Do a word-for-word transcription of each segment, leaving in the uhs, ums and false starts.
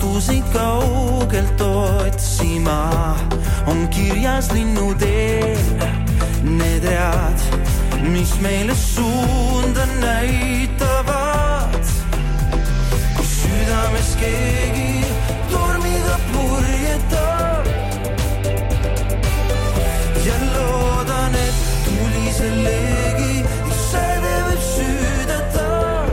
vastuseid kaugelt otsima, on kirjas linnuteel need read, mis meile suunda näitavad. Kui südames keegi tormiga purjetab ja loodan, et tulise leegi säde võib süüdata.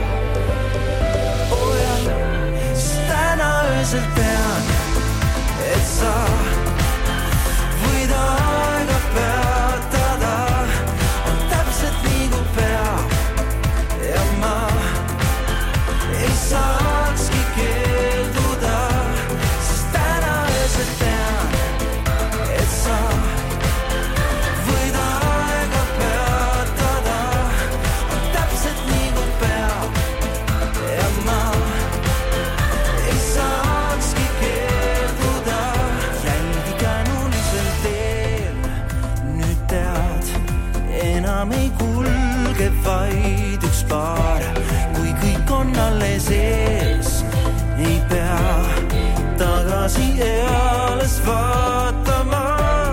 Oh ja, siis täna öösel tean, et sa võid aega peatada, on täpselt nii kui peab ja ma ei saakski keelduda, sest täna öösel tean, et sa võid aega peatada, on täpselt nii kui peab ja ma ei saakski keelduda. Jälgi känulisel teel, nüüd tead, enam ei kulge vaid üks paar, kui kõik on alles ees, ei pea tagasi eales vaatama.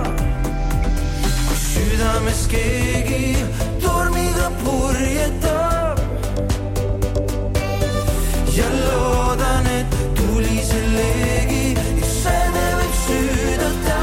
Kui südames keegi tormiga purjetab ja loodan, et tulise leegi säde võib süüdata.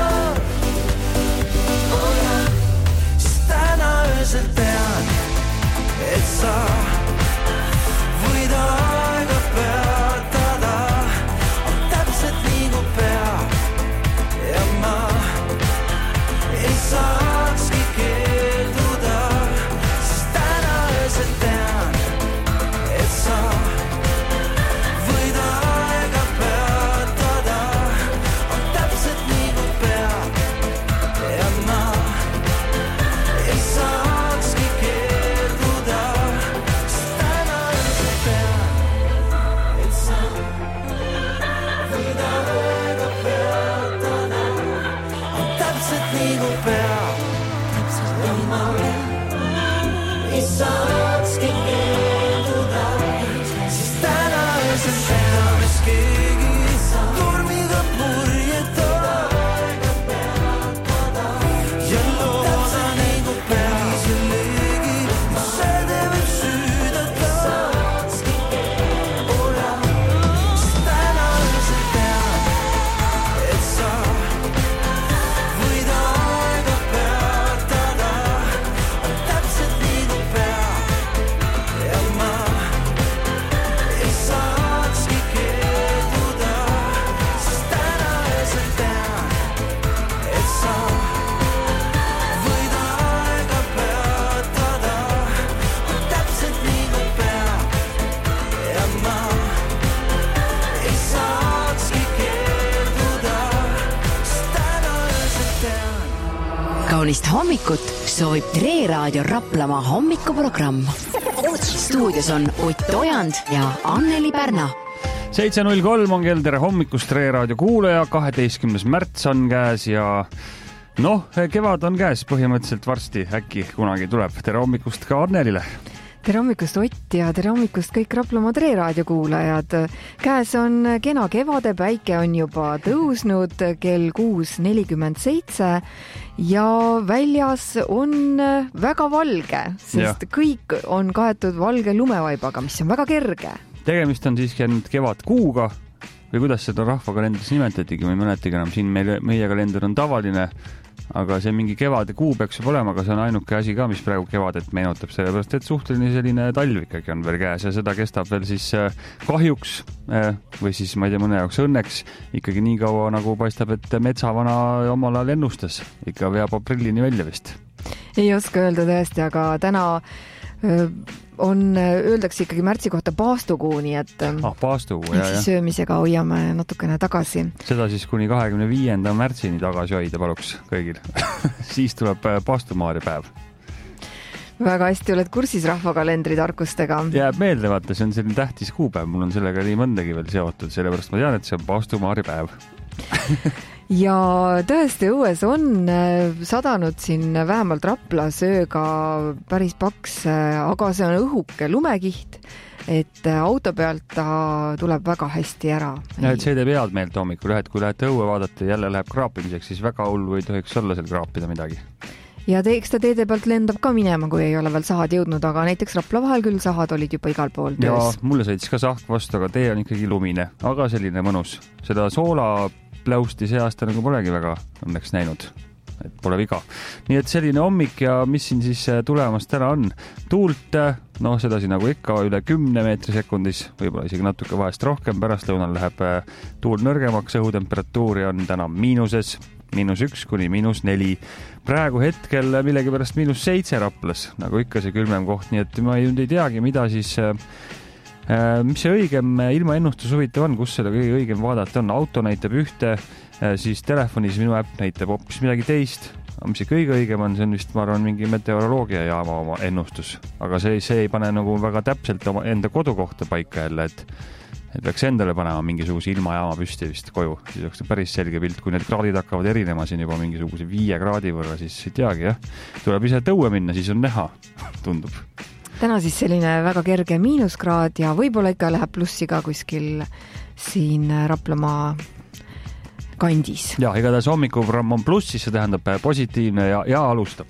Oh ja, siis täna öösel tean, et sa võid aega peatada, on täpselt nii kui peab ja ma ei saakski keelduda, sest täna öösel tean, et sa võid aega peatada, on täpselt nii kui peab ja ma ei saakski keelduda, sest täna öösel tean, et sa võid aega peatada, on täpselt nii kui peab ja ma ei saakski keelduda, sest täna öösel tean, et keegi tormiga purjetab ja loodan, et tulise leegi säde võib süüdata. Oh ja, sest täna öösel tean, et sa võid aega peatada, on täpselt nii kui peab ja ma ei saakski keelduda, sest täna öösel tean, et sa võid aega peatada, on täpselt nii kui peab ja ma ei saakski keelduda, sest täna öösel tean. Kaunist hommikut soovib Tre Raadio Raplamaa hommikuprogramm. Stuudios on Ott Ojand ja Anneli Pärna. seitse null kolm on kell, tere hommikust, Tre Raadio kuulaja, kaheteistkümnes märts on käes ja noh, kevad on käes põhimõtteliselt varsti, äkki kunagi tuleb. Tere hommikust ka Annelile. Tere hommikust Ott ja tere hommikust kõik Raplamaa Tre Raadio kuulajad. Käes on kena kevade, päike on juba tõusnud, kell kuus nelikümmend seitse ja väljas on väga valge, sest ja. kõik on kaetud valge lumevaibaga, mis on väga kerge. Tegemist on siiski nüüd kevadkuuga või kuidas seda rahvakalendris nimetatigi, ma ei mäletagi enam, siin meil, meie kalender on tavaline, aga see mingi kevade kuu peaks juba olema, aga see on ainuke asi ka, mis praegu kevadet meenutab, sellepärast et suhteline selline talv ikkagi on veel käes ja seda kestab veel siis kahjuks või siis ma ei tea, mõne jaoks õnneks ikkagi nii kaua nagu paistab, et metsavana omal ajal ennustas, ikka veab aprillini välja vist. Ei oska öelda tõesti, aga täna on, öeldakse ikkagi märtsi kohta paastukuu, nii et ah, paastukuu, jah, jah. söömisega hoiame natukene tagasi. Seda siis kuni kahekümne viienda märtsini tagasi hoida paluks kõigil. Siis tuleb paastumaaria päev. Väga hästi oled kursis rahvakalendri tarkustega. Jääb meelde, vaata, see on selline tähtis kuupäev, mul on sellega nii mõndagi veel seotud, sellepärast ma tean, et see on paastumaaria päev. Ja tõesti õues on sadanud siin vähemalt Rapla sööga päris paks, aga see on õhuke lumekiht. et auto pealt ta tuleb väga hästi ära. Ja, et see teeb head meelt hommikul, et kui lähete õue vaadata ja jälle läheb kraapimiseks, siis väga hullu ei tohiks olla seal kraapida midagi. Ja te, eks ta teede pealt lendab ka minema, kui ei ole veel sahad jõudnud, aga näiteks Rapla vahel küll sahad olid juba igal pool töös. Ja mulle sõitis ka sahk vastu, aga tee on ikkagi lumine, aga selline mõnus. Seda soolapläusti see aasta nagu polegi väga õnneks näinud. Et pole viga. Nii et selline hommik ja mis siin siis tulemas täna on. Tuult, no sedasi nagu ikka üle kümne meetri sekundis, võib-olla isegi natuke vahest rohkem, pärast lõunal läheb tuul nõrgemaks, õhutemperatuuri on täna miinuses, miinus üks kuni miinus neli. Praegu hetkel millegi pärast miinus seitse Raplas, nagu ikka see külmem koht, nii et ma ei, ei teagi, mida siis mis see õigem ilmaennustus huvitav on, kus seda kõige õigem vaadata on. Auto näitab ühte, siis telefonis minu äpp näitab hoopis midagi teist. Mis see kõige õigem on, see on vist, ma arvan, mingi meteoroloogia jaama oma ennustus. Aga see, see ei pane nagu väga täpselt oma enda kodukohta paika jälle, et, et peaks endale panema mingisuguse ilmajaama püsti vist koju. Siis oleks päris selge pilt, kui need kraadid hakkavad erinema siin juba mingisuguse viie kraadi võrra, siis ei teagi, jah. Tuleb ise tõue minna, siis on näha, tundub. Täna siis selline väga kerge miinuskraad ja võib-olla ikka läheb plussi ka kuskil siin Raplamaa kandis. Ja, igatahes hommikuprogramm on plussis, see tähendab positiivne ja, ja alustab.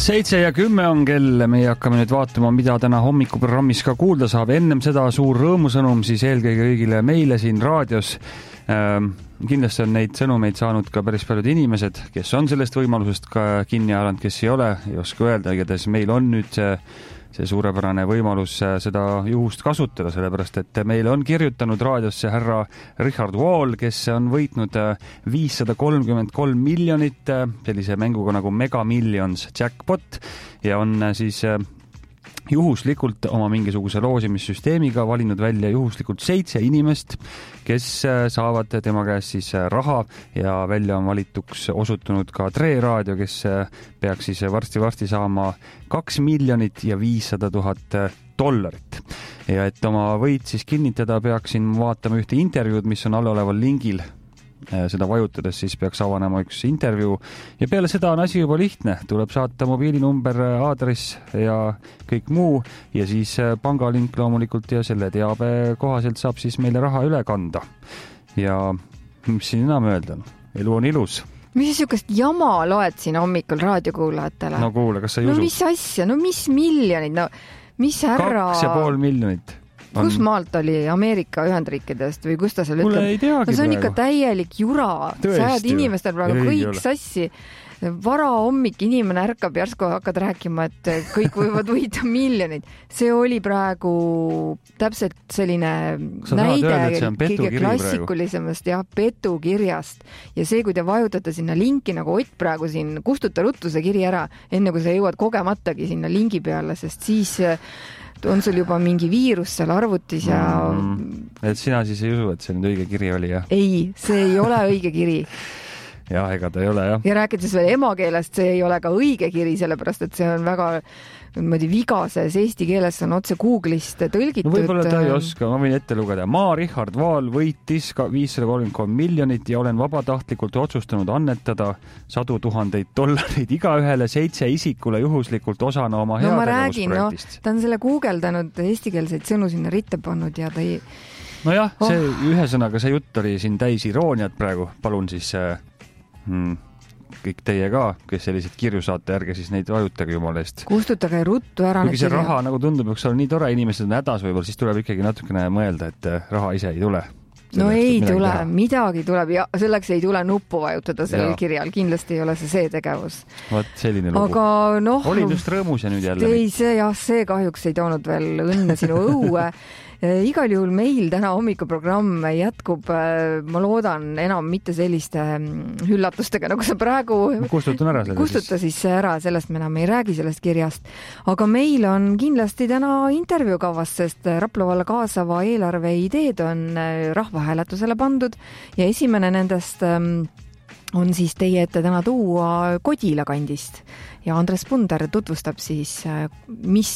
seitse ja kümme on kell, meie hakkame nüüd vaatama, mida täna hommikuprogrammis ka kuulda saab. Ennem seda suur rõõmusõnum siis eelkõige kõigile meile siin raadios. Ähm, kindlasti on neid sõnumeid saanud ka päris paljud inimesed, kes on sellest võimalusest ka kinni haaranud, kes ei ole, ei oska öelda, igatahes meil on nüüd see, see suurepärane võimalus seda juhust kasutada, sellepärast et meile on kirjutanud raadiosse härra Richard Wall, kes on võitnud viissada kolmkümmend kolm miljonit sellise mänguga nagu Mega Millions Jackpot ja on siis juhuslikult oma mingisuguse loosimissüsteemiga valinud välja juhuslikult seitse inimest, kes saavad tema käest siis raha ja välja on valituks osutunud ka Tre Raadio, kes peaks siis varsti-varsti saama kaks miljonit ja viissada tuhat dollarit. Ja et oma võit siis kinnitada, peaksin vaatama ühte intervjuud, mis on alleoleval lingil. Seda vajutades siis peaks avanema üks intervjuu ja peale seda on asi juba lihtne. Tuleb saata mobiilinumber, aadress ja kõik muu ja siis pangalink loomulikult ja selle teabe kohaselt saab siis meile raha üle kanda. Ja mis siin enam öelda? Elu on ilus. Mis sihukest jama loed siin hommikul raadiokuulajatele? No kuule, kas sa ei no, usu? No mis asja? No mis miljonid? No mis härra... Kaks ja pool miljonit. On... Kus maalt oli Ameerika Ühendriikidest või kus ta seal ütleb? No see on ikka täielik jura. Sajad inimestel praegu kõik sassi. Vara hommik inimene ärkab järsku hakkad rääkima, et kõik võivad võita miljonid. See oli praegu täpselt selline Sa näide öelda, kõige klassikulisemast ja petukirjast. Ja see, kui te vajutate sinna linki, nagu Ott praegu siin, kustuta ruttu see kiri ära, enne kui sa jõuad kogematagi sinna lingi peale, sest siis on sul juba mingi viirus seal arvutis ja... Mm, et sina siis ei usu, et see nüüd õige kiri oli, jah? Ei, see ei ole õige kiri. Jah, ega ta ei ole, jah. Ja rääkides veel emakeelest, see ei ole ka õige kiri, sellepärast et see on väga niimoodi vigases eesti keeles on otse Google'ist tõlgitud. No võib-olla ta ei oska, ma võin ette lugeda. Maa Richard Vaal võitis viissada kolmkümmend kolm miljonit ja olen vabatahtlikult otsustanud annetada sadu tuhandeid dollareid iga ühele seitse isikule juhuslikult osana oma no, heategevusprojektist. No, ta on selle guugeldanud eestikeelseid sõnu sinna ritte pannud ja ta ei... No jah, see oh. ühesõnaga see jutt oli siin täis irooniat praegu. Palun siis... Hmm. kõik teie ka, kes sellised kirju saate, ärge siis neid vajutage jumala eest. Kustutage ruttu ära. Kuigi see kirja. Raha nagu tundub, üks on nii tore, inimesed on hädas võib-olla, siis tuleb ikkagi natukene mõelda, et raha ise ei tule. No ei tule, teha. midagi tuleb ja selleks ei tule nuppu vajutada sellel ja. kirjal, kindlasti ei ole see see tegevus. Vot selline lugu. Aga noh... Olid just rõõmus ja nüüd jälle. Ei, see, jah, see kahjuks ei toonud veel õnne sinu õue. Igal juhul meil täna hommikuprogramm jätkub, ma loodan enam mitte selliste hüllatustega, nagu sa praegu kustutan ära kustuta siis ära, sellest me enam ei räägi sellest kirjast. Aga meil on kindlasti täna intervjuu kavas, sest Rapla valla kaasava eelarve ideed on rahvahääletusele pandud ja esimene nendest on siis teie ette täna tuua Kodila kandist ja Andres Punder tutvustab siis, mis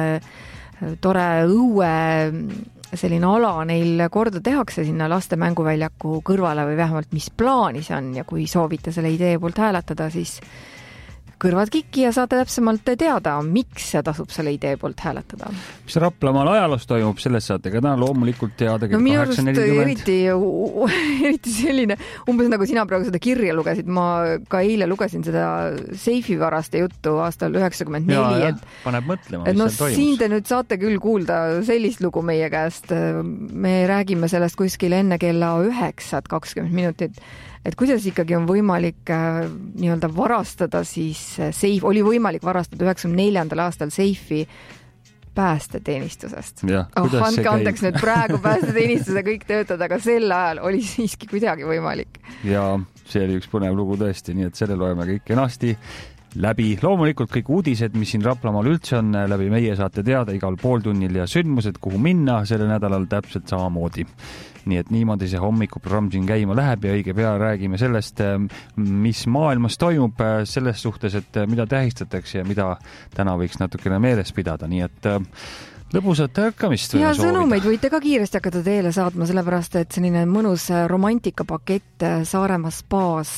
tore õue selline ala neil korda tehakse sinna laste mänguväljaku kõrvale või vähemalt mis plaanis on ja kui soovite selle idee poolt hääletada, siis kõrvad kikki ja saate täpsemalt teada, miks tasub selle idee poolt hääletada. Mis Raplamaal ajaloos toimub, sellest saate ka täna loomulikult teada. No minu arust eriti, eriti selline, umbes nagu sina praegu seda kirja lugesid, ma ka eile lugesin seda seifivaraste juttu aastal üheksakümmend neli. Ja, et, paneb mõtlema, et mis no, seal toimus. Siin te nüüd saate küll kuulda sellist lugu meie käest. Me räägime sellest kuskil enne kella üheksat kakskümmend minutit. Et kuidas ikkagi on võimalik äh, nii-öelda varastada siis seif, oli võimalik varastada üheksakümne neljandal aastal seifi päästeteenistusest. Ja, oh, andke andeks nüüd praegu päästeteenistuse kõik töötada, aga sel ajal oli siiski kuidagi võimalik. Ja see oli üks põnev lugu tõesti, nii et selle loeme kõik kenasti läbi. Loomulikult kõik uudised, mis siin Raplamaal üldse on, läbi meie saate teada igal pooltunnil ja sündmused, kuhu minna sellel nädalal täpselt samamoodi. Nii et niimoodi see hommikuprogramm siin käima läheb ja õige pea räägime sellest, mis maailmas toimub selles suhtes, et mida tähistatakse ja mida täna võiks natukene meeles pidada. Nii et lõbusat ärkamist. Ja sõnumeid võite ka kiiresti hakata teele saatma, sellepärast et selline mõnus romantikapakett Saaremaa spaas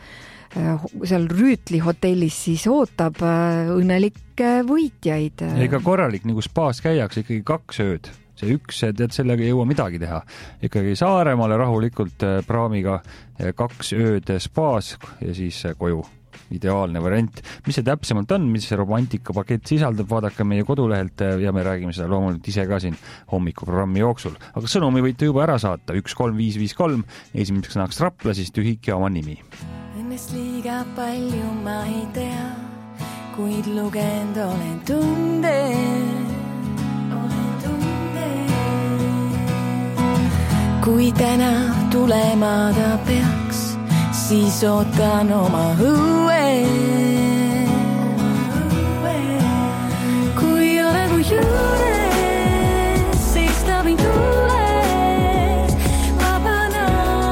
seal Rüütli hotellis siis ootab õnnelikke võitjaid. Ega korralik, nagu spaas käiakse ikkagi kaks ööd. See üks, tead, sellega ei jõua midagi teha. Ikkagi Saaremaale rahulikult praamiga kaks ööd spaas ja siis koju. ideaalne variant. Mis see täpsemalt on, mis see romantikapakett sisaldab, vaadake meie kodulehelt ja me räägime seda loomulikult ise ka siin hommikuprogrammi jooksul. Aga sõnumi võite juba ära saata üks kolm viis viis kolm, esimeseks sõnaks Rapla, siis tühik ja oma nimi. Õnnest liiga palju ma ei tea, kuid lugend olen tunde. Olen tunde. Kui täna tulema ta peaks, siis ootan oma õue. Kui ole mu juures, siis ta mind tules vabana.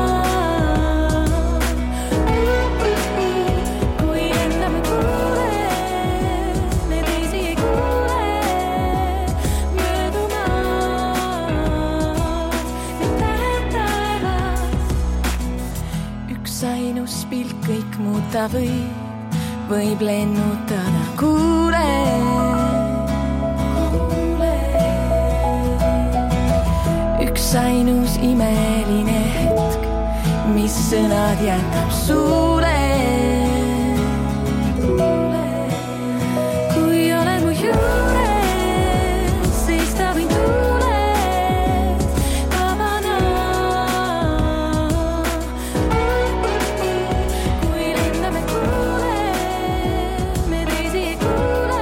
Kui enda me kuule, me teisi ei kuule, möödumas, need tähed taevas. Üks ainus pilk kõik muuta võib, võib lennutada kuule. Üks ainus imeline hetk, mis sõnad jätab suule. Kui olen mu juures, siis ta mind tules vabana. Kui lendame kuule, me teisi ei kuule,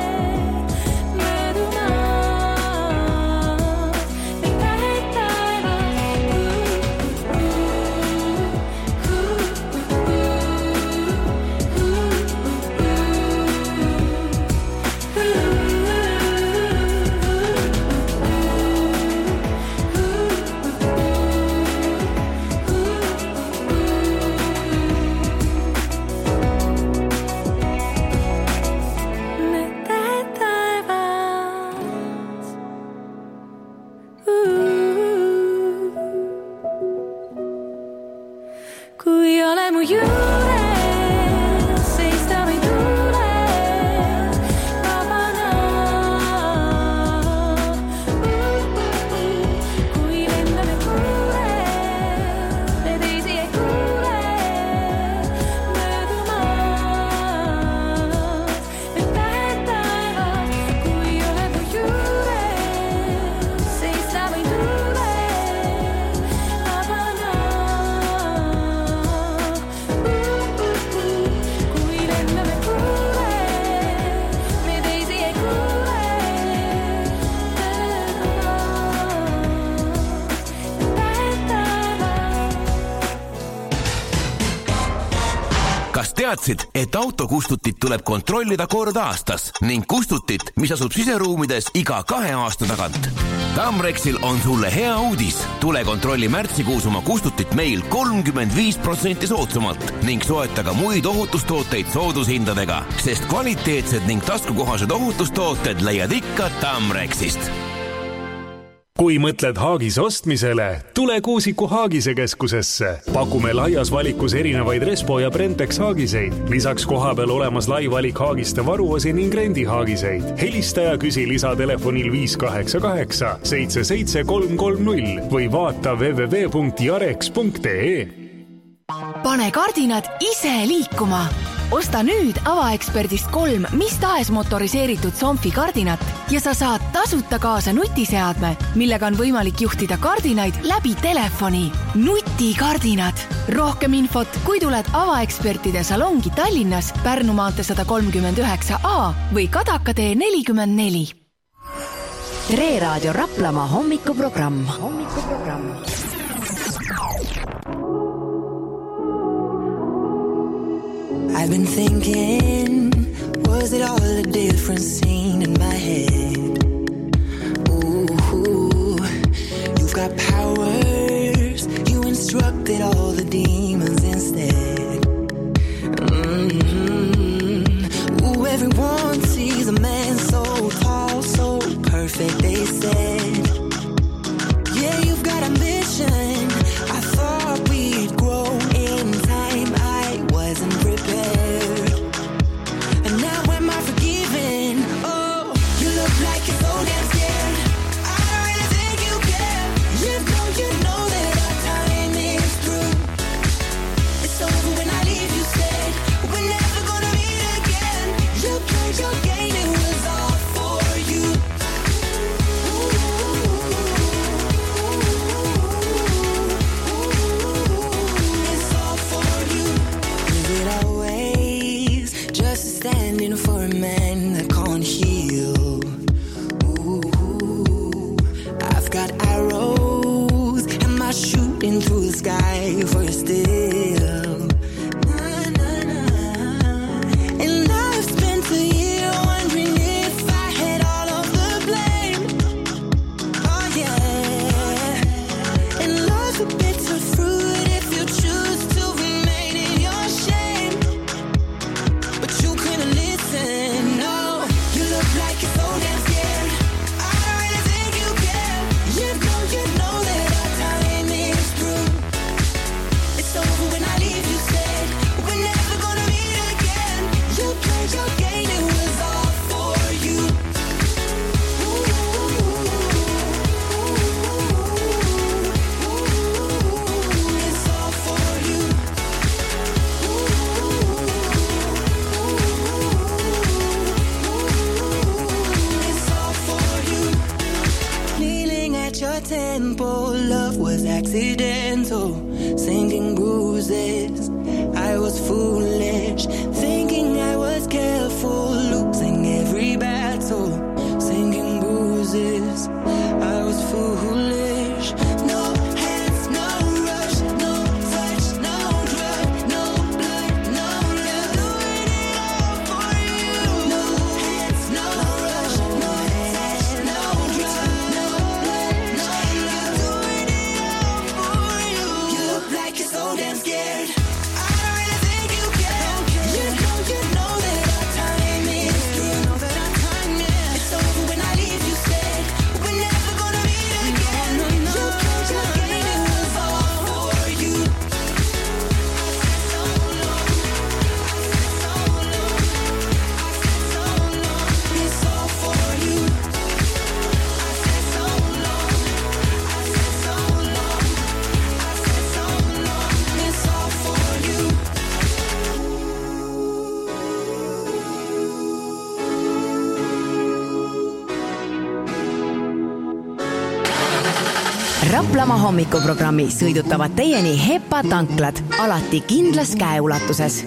möödumas, need tähed taevas. Need tähed taevas. Kui ole mu juures, siis ta mind tules vabana. Kui lendame kuule, me teisi ei kuule, möödumas, need tähed taevas. Kui ole mu juures, siis ta mind tules vabana. Kui lendame kuule, me teisi ei kuule, Kas teadsid, et autokustutit tuleb kontrollida kord aastas ning kustutit, mis asub siseruumides iga kahe aasta tagant? Tamrexil on sulle hea uudis. Tule kontrolli märtsikuus oma kustutit meil kolmkümmend viis protsenti soodsamalt ning soeta ka muid ohutustooteid soodushindadega, sest kvaliteetsed ning taskukohased ohutustooted leiad ikka Tamrexist. Kui mõtled Haagis ostmisele, tule Kuusiku Haagise keskusesse. Pakume laias valikus erinevaid Respo ja Brentex haagiseid. Lisaks kohapeal olemas lai valik haagiste varuosi ning rendi haagiseid. Helista ja küsi lisatelefonil viis kaheksa kaheksa seitse seitse kolm kolm null või vaata w w w punkt jarex punkt e. Pane kardinad ise liikuma. Osta nüüd avaeksperdist kolm mis tahes motoriseeritud Somfi kardinat ja sa saad tasuta kaasa nutiseadme, millega on võimalik juhtida kardinaid läbi telefoni. Nutikardinad. Rohkem infot, kui tuled avaekspertide salongi Tallinnas, Pärnu maantee sada kolmkümmend üheksa A või Kadaka tee nelikümmend neli. Tre Raadio Raplamaa hommikuprogramm. Hommikuprogramm. I've been thinking, was it all a different scene in my head? Ooh, you've got powers, you instructed all the demons instead. Mm-hmm. Ooh, everyone sees a man so tall, so perfect, they said. Yeah, you've got ambition, I thought we'd grow in time, I wasn't prepared. And now am I forgiven? Oh, you look like you're so damn scared. I don't really think you care. You know, you know that our time is through. gentle, singing bruises. I was foolish, thinking I was careful, losing every battle, singing bruises. I was foolish. No hands, no rush, no touch, no drug, no blood, no love. Doing it all for you. No hands, no rush, no touch, no drug, no blood, no love. Doing it all for you. You look like you're so damn scared. I don't really think you care. You know, you know that our time is through. You know that our time is. It's over when I leave you scared. We're never gonna meet again. No, no, you can't just get it was all for you. I said so long. I said so long. I said so long. It's all for you. I said so long. I said so long. I said so long. It's all for you. Raplamaa hommikuprogrammi sõidutavad teieni Hepa tanklad, alati kindlas käeulatuses.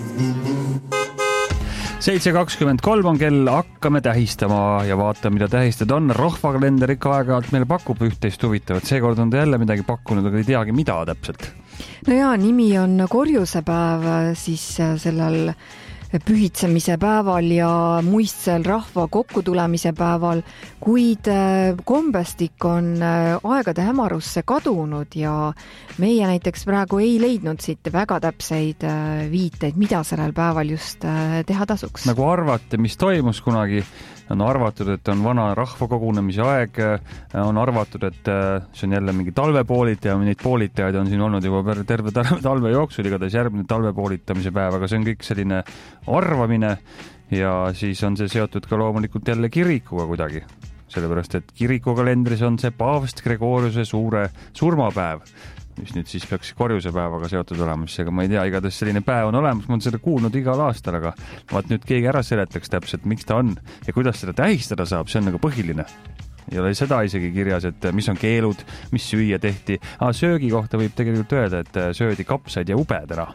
seitse kakskümmend kolm on kell, hakkame tähistama ja vaatame, mida tähistada on. Rahvakalender ikka aeg-ajalt meile pakub üht-teist huvitavat. Seekord on ta jälle midagi pakkunud, aga ei teagi, mida täpselt. no jaa, nimi on korjusepäev siis sellel pühitsemise päeval ja muistsel rahva kokkutulemise päeval, kuid kombestik on aegade hämarusse kadunud ja meie näiteks praegu ei leidnud siit väga täpseid viiteid, mida sellel päeval just teha tasuks. Nagu arvate, mis toimus kunagi, on arvatud, et on vana rahvakogunemise aeg, on arvatud, et see on jälle mingi talvepoolitaja, neid poolitajaid on siin olnud juba terve talve jooksul, igatahes järgmine talvepoolitamise päev, aga see on kõik selline arvamine ja siis on see seotud ka loomulikult jälle kirikuga kuidagi. Sellepärast, et kirikukalendris on see paavst Gregoriuse suure surmapäev, mis nüüd siis peaks korjusepäevaga seotud olema, ega ma ei tea, igatahes selline päev on olemas, ma olen seda kuulnud igal aastal, aga vaat nüüd keegi ära seletaks täpselt, miks ta on ja kuidas seda tähistada saab, see on nagu põhiline. Ei ole seda isegi kirjas, et mis on keelud, mis süüa tehti. Ah, söögi kohta võib tegelikult öelda, et söödi kapsaid ja ubed ära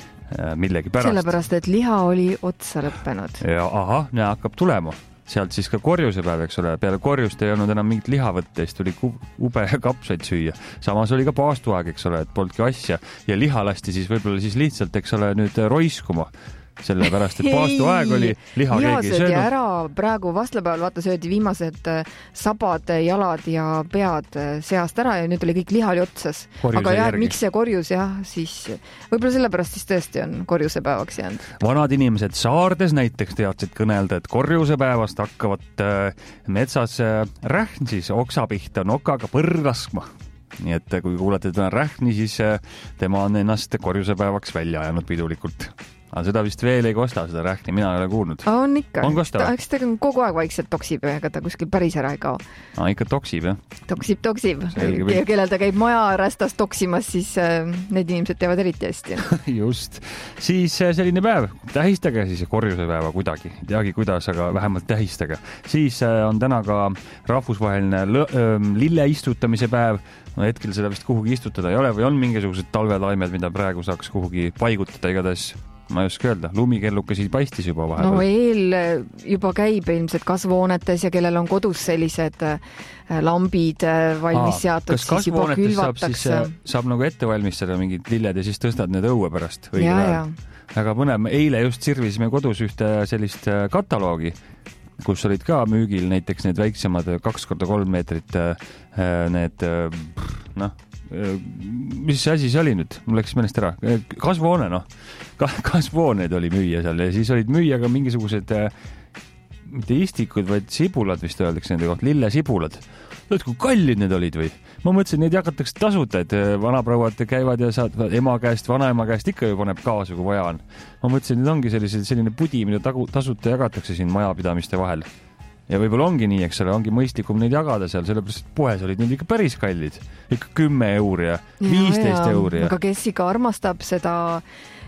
millegi pärast. Sellepärast, et liha oli otsa lõppenud. Ja aha, näe, hakkab tulema. Sealt siis ka korjusepäev, eks ole, peale korjust ei olnud enam mingit liha võtta, siis tuli ube ja kapsaid süüa. Samas oli ka paastuaeg, eks ole, et polnudki asja ja liha lasti siis võib-olla siis lihtsalt, eks ole, nüüd roiskuma. Sellepärast, et paastuaeg oli, liha keegi ei söönud. Ära praegu vastlapäeval, vaata, söödi viimased sabad, jalad ja pead seast ära ja nüüd oli kõik liha oli otsas. Korjuse aga jah, järgi. miks see korjus, jah, siis võib-olla sellepärast siis tõesti on korjusepäevaks jäänud. Vanad inimesed saardes näiteks teadsid kõnelda, et korjusepäevast hakkavad metsas rähn siis oksapihta nokaga põrlaskma. Nii et kui kuulete täna rähni, siis tema on ennast korjusepäevaks välja ajanud pidulikult. Aga seda vist veel ei kosta, seda rähni, mina ei ole kuulnud. On ikka. On kosta? Ta, eks ta kogu aeg vaikselt toksib, ega ta kuskil päris ära ei kao. Ah, ikka toksib, jah? Toksib, toksib. Selge, ja kellel ta käib maja rästas toksimas, siis äh, need inimesed teavad eriti hästi. Just. Siis selline päev. Tähistage siis korjusepäeva kuidagi. Ei teagi kuidas, aga vähemalt tähistage. Siis äh, on täna ka rahvusvaheline lõ-, äh, lille istutamise päev. No hetkel seda vist kuhugi istutada ei ole või on mingisugused talvelaimed, mida praegu saaks kuhugi paigutada igatahes. Ma ei oska öelda, lumikellukas ei paistis juba vahepeal. No eel juba käib ilmselt kasvuhoonetes ja kellel on kodus sellised lambid valmis seatud, Aa, siis juba külvatakse. Saab, siis, saab nagu ette valmistada mingid lilled ja siis tõstad need õue pärast. Ja, ja. Aga mõne, eile just sirvisime kodus ühte sellist kataloogi, kus olid ka müügil näiteks need väiksemad kaks korda kolm meetrit need, noh, mis asi see oli nüüd? Mul läks meelest ära. Kasvuhoone, noh. Kasvuhooneid oli müüa seal ja siis olid müüa ka mingisugused mitte istikud, vaid sibulad vist öeldakse nende koht, lillesibulad. Tead, kui kallid need olid või? Ma mõtlesin, neid jagatakse tasuta, et vanaprouad käivad ja saad ema käest, vanaema käest ikka ju paneb kaasa, kui vaja on. Ma mõtlesin, need ongi sellised, selline pudi, mida tagu, tasuta jagatakse siin majapidamiste vahel. Ja võib-olla ongi nii, eks ole, ongi mõistlikum neid jagada seal, sellepärast, et poes olid need ikka päris kallid. Ikka kümme euri ja viisteist euri. Aga kes ikka armastab seda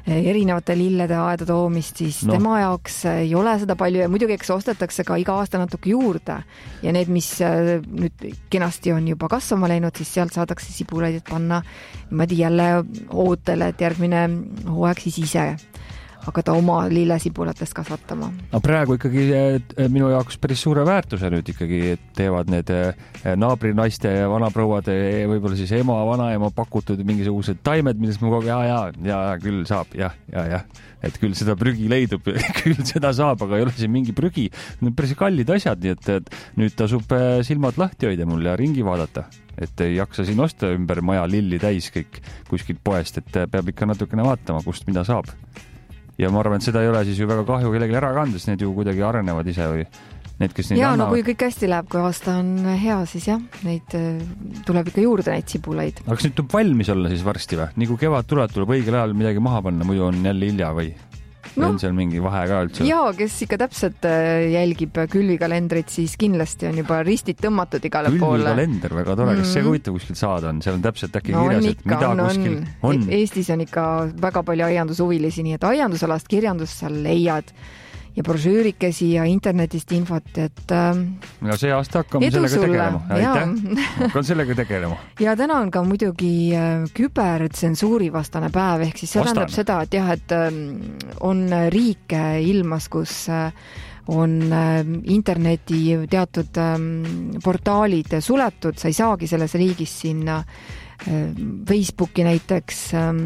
erinevate lillede aeda toomist, siis no. tema jaoks ei ole seda palju ja muidugi eks ostetakse ka iga aasta natuke juurde ja need, mis nüüd kenasti on juba kasvama läinud, siis sealt saadakse sibulaid, et panna niimoodi jälle ootele, et järgmine hooaeg siis ise hakata oma lillesibulatest kasvatama. No praegu ikkagi minu jaoks päris suure väärtuse nüüd ikkagi teevad need naabrinaiste ja vanaprouade, võib-olla siis ema, vanaema pakutud mingisugused taimed, millest ma kogu ja, ja, ja küll saab, jah, ja, ja, et küll seda prügi leidub, küll seda saab, aga ei ole siin mingi prügi. Need päris kallid asjad, nii et, et nüüd tasub silmad lahti hoida mul ja ringi vaadata. Et ei jaksa siin osta ümber maja lilli täis kõik kuskilt poest, et peab ikka natukene vaatama, kust mida saab. Ja ma arvan, et seda ei ole siis ju väga kahju kellegi ära kandes, need ju kuidagi arenevad ise või need, kes neid ja, annavad. No kui kõik hästi läheb, kui aasta on hea, siis jah, neid tuleb ikka juurde neid sibulaid. Aga kas nüüd tuleb valmis olla siis varsti või? Nii kui kevad tuleb, tuleb õigel ajal midagi maha panna, muidu on jälle hilja või? No, on seal mingi vahe ka üldse? Jaa, kes ikka täpselt jälgib külvikalendrit, siis kindlasti on juba ristid tõmmatud igale poole. Külvikalender, väga tore. Kas see huvitav kuskil saada on? Seal on täpselt äkki no, kirjas, ikka, et mida on, kuskil on. Eestis on ikka väga palju aiandushuvilisi, nii et aiandusalast kirjandust seal leiad ja brošüürikesi ja internetist infot, et no see aasta hakkame sellega sulle. tegelema. Aitäh. Hakkan sellega tegelema. Ja täna on ka muidugi kübertsensuuri vastane päev, ehk siis see Vastane. tähendab seda, et jah, et on riike ilmas, kus on interneti teatud portaalid suletud, sa ei saagi selles riigis sinna Facebooki näiteks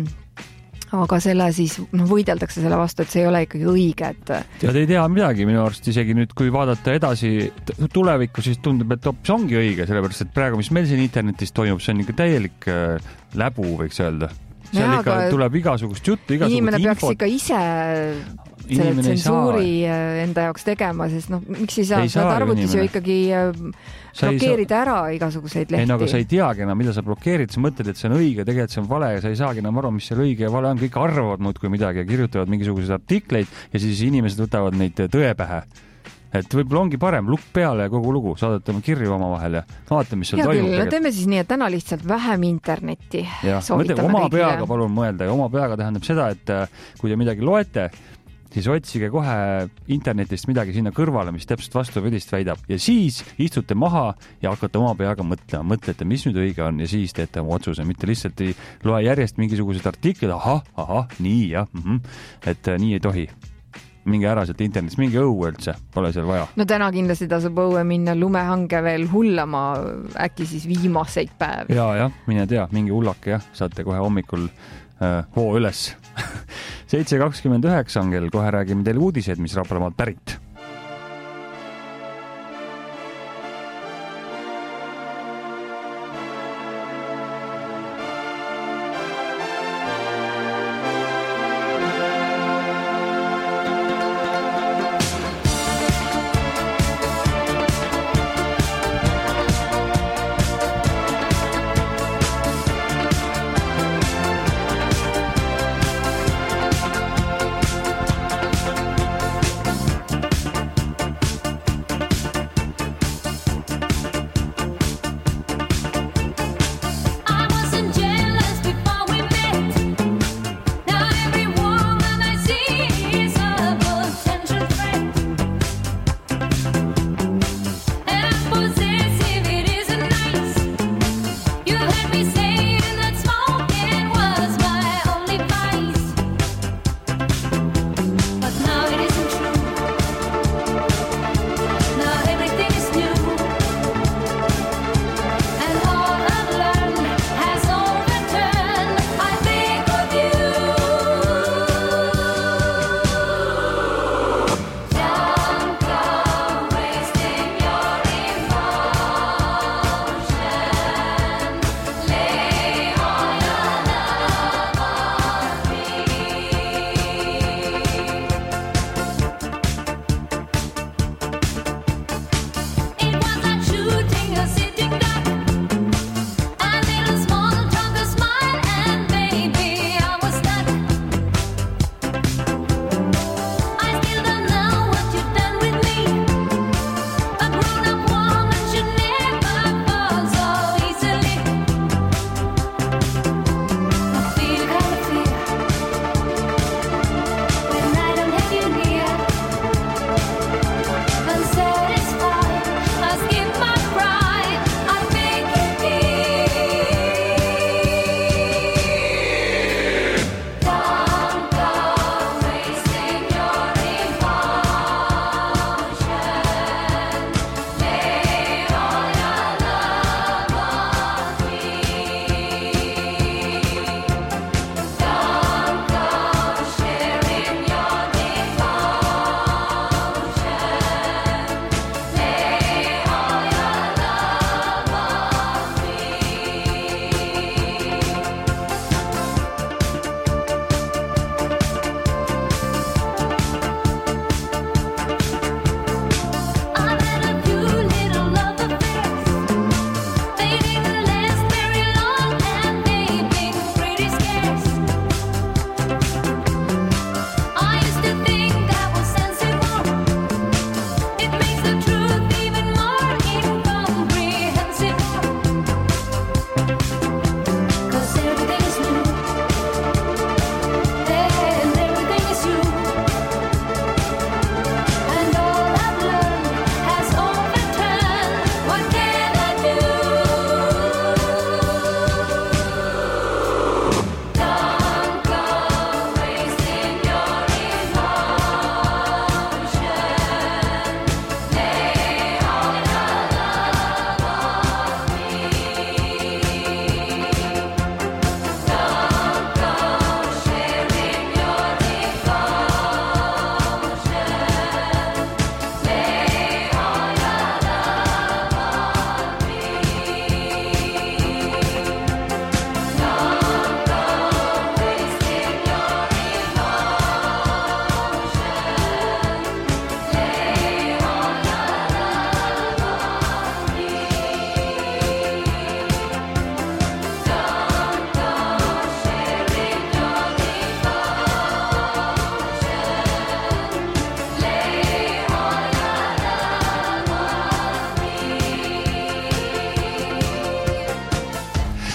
aga selle siis no, võideldakse selle vastu, et see ei ole ikkagi õige. Et... Ja te ei tea midagi minu arust isegi nüüd, kui vaadata edasi tulevikku, siis tundub, et hoopis ongi õige, sellepärast, et praegu, mis meil siin internetis toimub, see on ikka täielik läbu, võiks öelda. Seal ja, ikka tuleb igasugust juttu, igasugust inimene infot. Peaks ikka ise selle tsensuuri enda jaoks tegema, sest noh, miks ei saa, ei saa arvutis ju ikkagi blokeerida ära igasuguseid lehti. Ei, no aga sa ei teagi enam, mida sa blokeerid, sa mõtled, et see on õige, tegelikult see on vale ja sa ei saagi enam aru, mis seal õige ja vale on, kõik arvavad muudkui midagi ja kirjutavad mingisuguseid artikleid ja siis inimesed võtavad neid tõe pähe. Et võib-olla ongi parem lukk peale ja kogu lugu, saadate oma kirju oma vahel ja vaata, mis seal ja toimub. No teeme siis nii, et täna lihtsalt vähem internetti. Ja, mõtle, oma kõigile. Peaga palun mõelda ja oma peaga tähendab seda, et kui te midagi loete, siis otsige kohe internetist midagi sinna kõrvale, mis täpselt vastupidist väidab ja siis istute maha ja hakkate oma peaga mõtlema, mõtlete, mis nüüd õige on ja siis teete oma otsuse, mitte lihtsalt ei loe järjest mingisugused artiklid, ahah, ahah, nii jah, mm-hmm. et äh, nii ei tohi. Minge ära sealt internetis, minge õue üldse, pole seal vaja. No täna kindlasti tasub õue minna lumehange veel hullama, äkki siis viimaseid päev. Ja, jah, mine tea, mingi hullake, jah, saate kohe hommikul äh, hoo üles. seitse kakskümmend üheksa on kell, kohe räägime teile uudised, mis Raplamaalt pärit.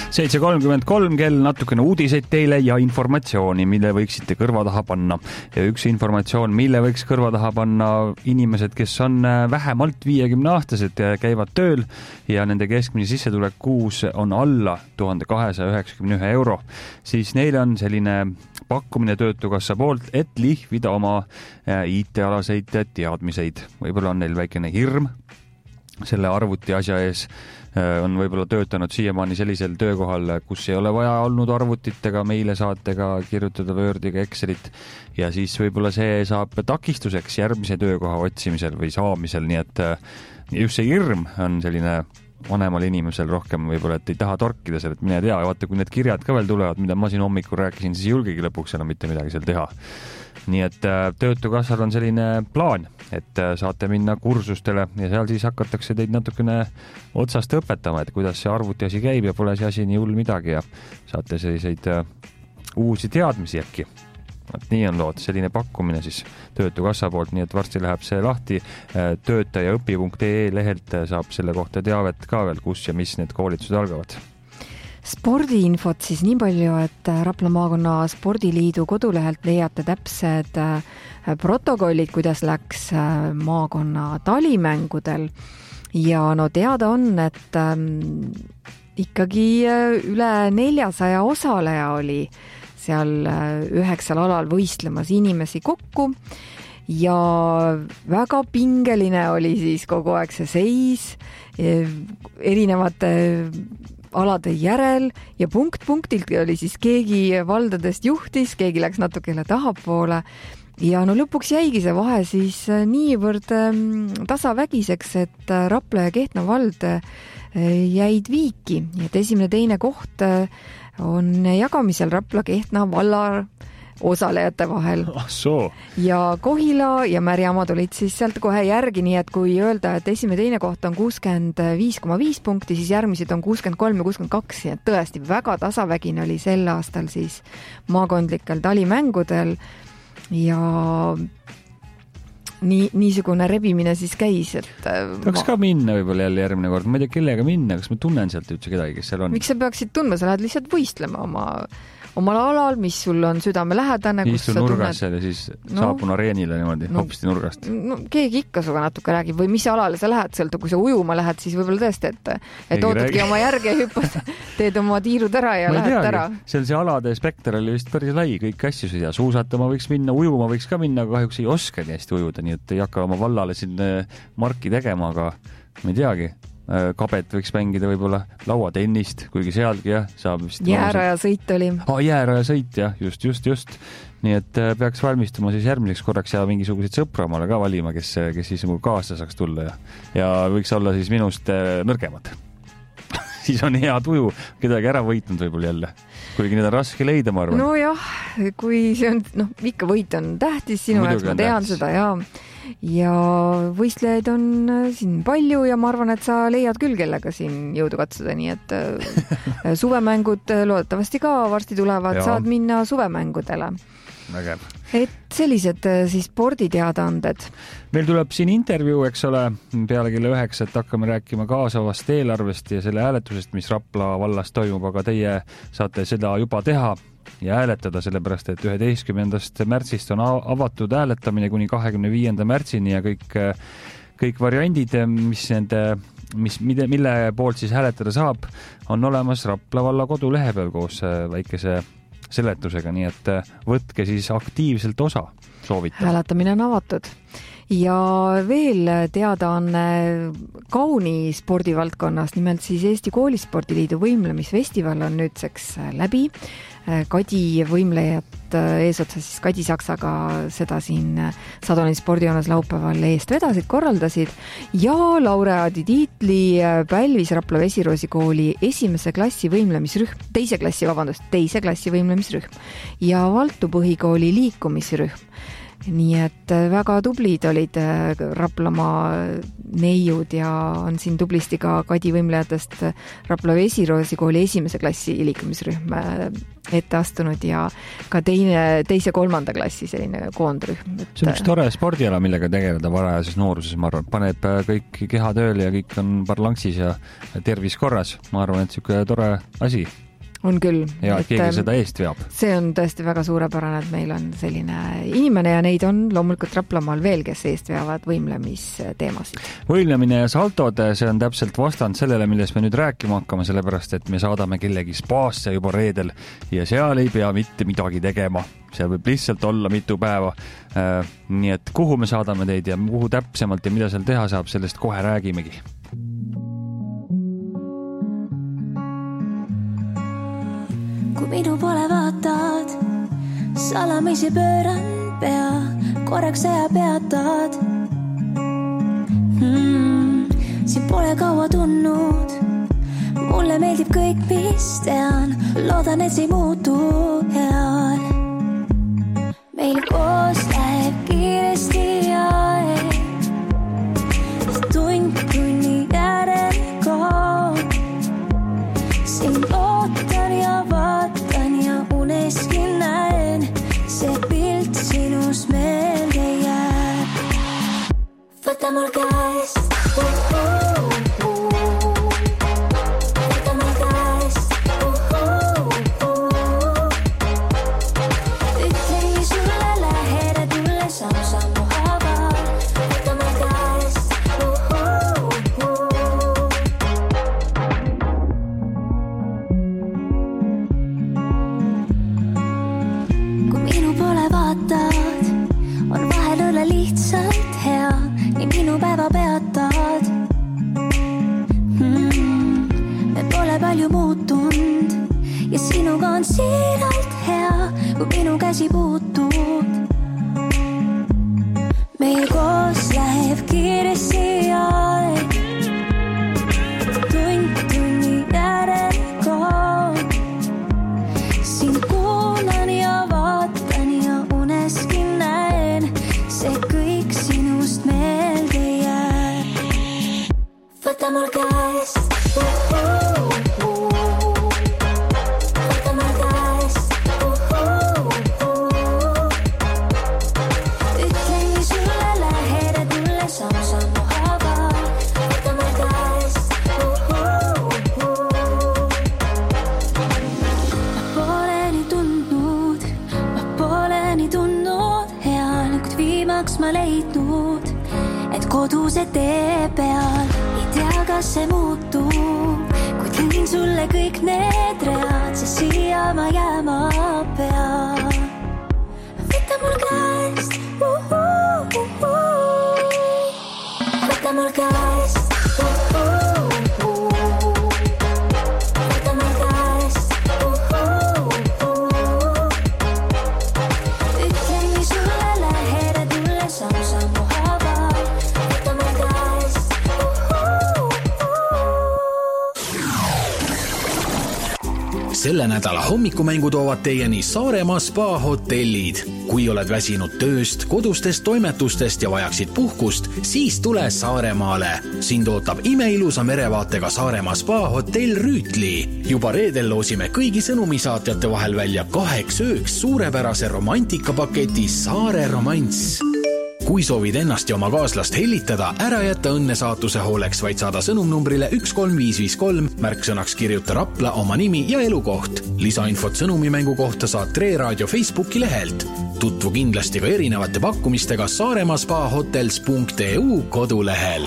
seitse kolmkümmend kolm kell, natukene uudiseid teile ja informatsiooni, mille võiksite kõrva taha panna. Ja üks informatsioon, mille võiks kõrva taha panna inimesed, kes on vähemalt viiekümne aastased ja käivad tööl ja nende keskmine sissetulek kuus on alla tuhande kahesaja üheksakümne ühe euro, siis neile on selline pakkumine Töötukassa poolt, et lihvida oma I T-alaseid teadmiseid. Võib-olla on neil väikene hirm selle arvuti asja ees, on võib-olla töötanud siiamaani sellisel töökohal, kus ei ole vaja olnud arvutitega, meile saatega kirjutada Wordiga Excelit ja siis võib-olla see saab takistuseks järgmise töökoha otsimisel või saamisel, nii et just see hirm on selline vanemal inimesel rohkem võib-olla, et ei taha torkida seal, et mine tea, vaata, kui need kirjad ka veel tulevad, mida ma siin hommikul rääkisin, siis julgegi lõpuks enam mitte midagi seal teha. Nii et Töötukassal on selline plaan, et saate minna kursustele ja seal siis hakatakse teid natukene otsast õpetama, et kuidas see arvuti asi käib ja pole see asi nii hull midagi ja saate selliseid uusi teadmisi äkki. Et nii on lood, selline pakkumine siis Töötukassa poolt, nii et varsti läheb see lahti. töötajaõpi punkt ee lehelt saab selle kohta teavet ka veel, kus ja mis need koolitused algavad. Spordiinfot siis nii palju, et Rapla maakonna spordiliidu kodulehelt leiate täpsed protokollid, kuidas läks maakonna talimängudel ja no teada on, et ähm, ikkagi üle neljasaja osaleja oli seal üheksal alal võistlemas inimesi kokku ja väga pingeline oli siis kogu aeg see seis erinevate alade järel ja punkt punktilt oli siis keegi valdadest juhtis, keegi läks natukene tahapoole ja no lõpuks jäigi see vahe siis niivõrd tasavägiseks, et Rapla ja Kehtna vald jäid viiki, et esimene teine koht on jagamisel Rapla Kehtna valla osalejate vahel. Oh, ja Kohila ja Märjamaa tulid siis sealt kohe järgi, nii et kui öelda, et esimene teine koht on kuuskümmend viis koma viis punkti, siis järgmised on kuuskümmend kolm ja kuuskümmend kaks, ja tõesti väga tasavägine oli sel aastal siis maakondlikel talimängudel ja nii, niisugune rebimine siis käis, et tahaks ka minna võib-olla jälle järgmine kord, ma ei tea, kellega minna, kas ma tunnen sealt üldse kedagi, kes seal on? Miks sa peaksid tundma, sa lähed lihtsalt võistlema oma omal alal, mis sul on südamelähedane. Istu nurgas seal ja siis no, saabun areenile niimoodi, no, hopsti nurgast. No, keegi ikka suga natuke räägib või mis alale sa lähed sealt, kui sa ujuma lähed, siis võib-olla tõesti, et, et ootadki oma järgi ja hüppad, teed oma tiirud ära ja ma lähed teagi. Ära. Seal see alade spekter oli vist päris lai, kõik asju ja suusatama võiks minna, ujuma võiks ka minna, aga kahjuks ei oska nii hästi ujuda, nii et ei hakka oma vallale siin marki tegema, aga ma ei teagi. Kabet võiks mängida võib-olla lauatennist, kuigi sealgi jah, saab vist... Jääraja sõit oli. Ah, jääraja sõit jah, just, just, just. Nii et peaks valmistuma siis järgmiseks korraks ja mingisuguseid sõpra omale ka valima, kes, kes siis kaasa saaks tulla ja, ja võiks olla siis minust nõrgemad. Siis on hea tuju, kedagi ära võitnud võib-olla jälle. Kuigi need on raske leida, ma arvan. No jah, kui see on, noh, ikka võit on tähtis, sinu jaoks ma tean tähtis. Seda ja ja võistlejaid on siin palju ja ma arvan, et sa leiad küll kellega siin jõudu katsuda, nii et suvemängud loodetavasti ka varsti tulevad, ja. Saad minna suvemängudele. Vägev. Et sellised siis sporditeadaanded. Meil tuleb siin intervjuu, eks ole, peale kella üheksa, et hakkame rääkima kaasavast eelarvest ja selle hääletusest, mis Rapla vallas toimub, aga teie saate seda juba teha ja hääletada, sellepärast, et üheteistkümnendast märtsist on avatud hääletamine kuni kahekümne viienda märtsini ja kõik, kõik variandid, mis nende, mis, mille, mille poolt siis hääletada saab, on olemas Rapla valla kodulehe peal koos väikese seletusega, nii et võtke siis aktiivselt osa, soovita. Hääletamine on avatud. Ja veel teada on Kauni spordivaldkonnas, nimelt siis Eesti Koolispordiliidu võimlemisfestival on nüüdseks läbi. Kadi võimlejad eesotsa siis Kadi Saksaga seda siin Sadolin spordijoonas laupäeval eest vedasid, korraldasid ja laureaadi tiitli pälvis Rapla Vesiroosi kooli esimese klassi võimlemisrühm, teise klassi, vabandust, teise klassi võimlemisrühm ja Valtu põhikooli liikumisrühm. nii et väga tublid olid Raplamaa neiud ja on siin tublisti ka Kadi võimlejatest Rapla Vesiroosi kooli esimese klassi liikumisrühm ette astunud ja ka teine, teise kolmanda klassi selline koondrühm. See on üks tore spordiala, millega tegeleda varajases nooruses, ma arvan, paneb kõik keha tööle ja kõik on parlanksis ja tervis korras. Ma arvan, et siuke tore asi. On küll. Ja et keegi seda eest veab. See on tõesti väga suurepärane, et meil on selline inimene ja neid on loomulikult Raplamaal veel, kes eest veavad võimlemisteemasid. Võimlemine ja saltod, see on täpselt vastand sellele, millest me nüüd rääkima hakkame, sellepärast, et me saadame kellegi spaasse juba reedel ja seal ei pea mitte midagi tegema. Seal võib lihtsalt olla mitu päeva. Nii et kuhu me saadame teid ja kuhu täpsemalt ja mida seal teha saab, sellest kohe räägimegi. Kui minu pole vaatad, salamisi pööran pea, korraks aja peatad. Hmm, siin pole kaua tunnud, mulle meeldib kõik, mis tean, loodan, et see ei muutu heal. Meil koos läheb kiiresti aeg, tund tunni järel kaob, siin ootan ja vaatan ja uneski näen, see pilt sinus meelde jääb. Võta mul käest, uh, uh, uh. Võta mul käest, uh, uh, uh. Ütlegi sulle läheda tulle sammu sammu haaval. Võta mul käest, uh, uh, uh. Kui minu pole vaatad, on vahel olla lihtsalt hea, nii minu päeva peatad. Hmm, me pole palju muutunud ja sinuga on siiralt hea, kui minu käsi puutud. Meil koos läheb kiiresti aeg, tund tunni järel kaob. Sind kuulan ja vaatan ja uneski näen, see kõik sinust meelde jääb. Võta mul käest, uh, uh, uh. Võta mul käest, uh, uh, uh. Ütlegi sulle läheda tulle sammu sammu haaval. Võta mul käest, uh, uh, uh. Ma pole nii tundnud, ma pole nii tundnud heal, kuid viimaks ma leidnud, et koduse tee peal ei tea, kas see muutub, kui tõin sulle kõik need read, see siia ma jääma pean. Võta mul käest, uh, uh, uh. Võta mul käest, uh, uh, uh. Võta mul käest, uh, uh, uh. Ütlegi sulle läheda tulle sammu sammu haaval. Võta mul käest, uh, uh, uh. Selle nädala hommikumängu toovad teieni Saaremaa spa hotellid. Kui oled väsinud tööst, kodustest toimetustest ja vajaksid puhkust, siis tule Saaremaale. Sind ootab imeilusa merevaatega Saaremaa spa hotell Rüütli. Juba reedel loosime kõigi sõnumisaatjate vahel välja kaheks ööks suurepärase romantikapaketi Saare romanss. Kui soovid ennast ja oma kaaslast hellitada, ära jätta õnnesaatuse hooleks, vaid saada sõnumnumbrile üks kolm viis viis kolm, märksõnaks kirjuta Rapla oma nimi ja elukoht. Lisainfot sõnumimängu kohta saad Tre Raadio Facebooki lehelt. Tutvu kindlasti ka erinevate pakkumistega Saaremaa spa hotels punkt e u kodulehel.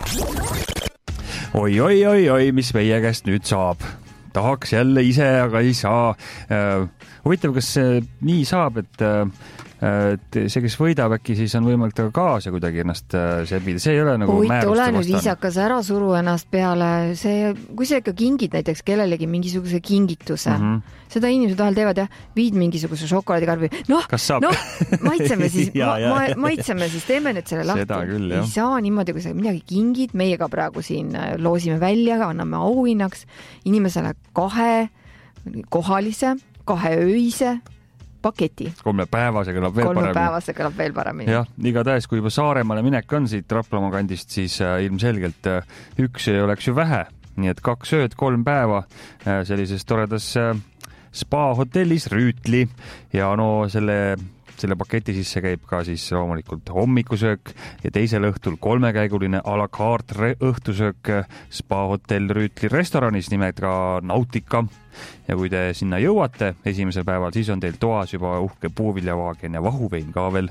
Oi, oi, oi, oi, mis meie käest nüüd saab? Tahaks jälle ise, aga ei saa. Huvitav, kas nii saab, et et see, kes võidab, äkki siis on võimalik taga kaasa kuidagi ennast sebida. See ei ole nagu Oit, määruste ole nüüd vastane. viisakas, ära suru ennast peale. See, kui sa ikka kingid näiteks kellelegi mingisuguse kingituse, mm -hmm. seda inimesed vahel teevad ja viid mingisuguse šokolaadikarbi. Noh, no, maitseme siis, ja, ja, ma, ja, maitseme siis, teeme nüüd selle lahti. Seda küll, jah. Ei saa niimoodi, kui sa midagi kingid, meie ka praegu siin loosime välja, anname auhinnaks inimesele kahe kohalise, kahe öise paketi. kolme päevase kõlab veel kolme paremini. Kolme päevase kõlab veel paremini. jah, igatahes, kui juba Saaremaale minek on siit Raplamaa kandist, siis äh, ilmselgelt äh, üks ei oleks ju vähe. Nii et kaks ööd, kolm päeva äh, sellises toredas äh, spa hotellis Rüütli ja no selle selle paketi sisse käib ka siis loomulikult hommikusöök ja teisel õhtul kolmekäiguline a la carte õhtusöök spa hotell Rüütli restoranis nimega Nautica. Ja kui te sinna jõuate esimesel päeval, siis on teil toas juba uhke puuviljavaagen ja vahuvein ka veel.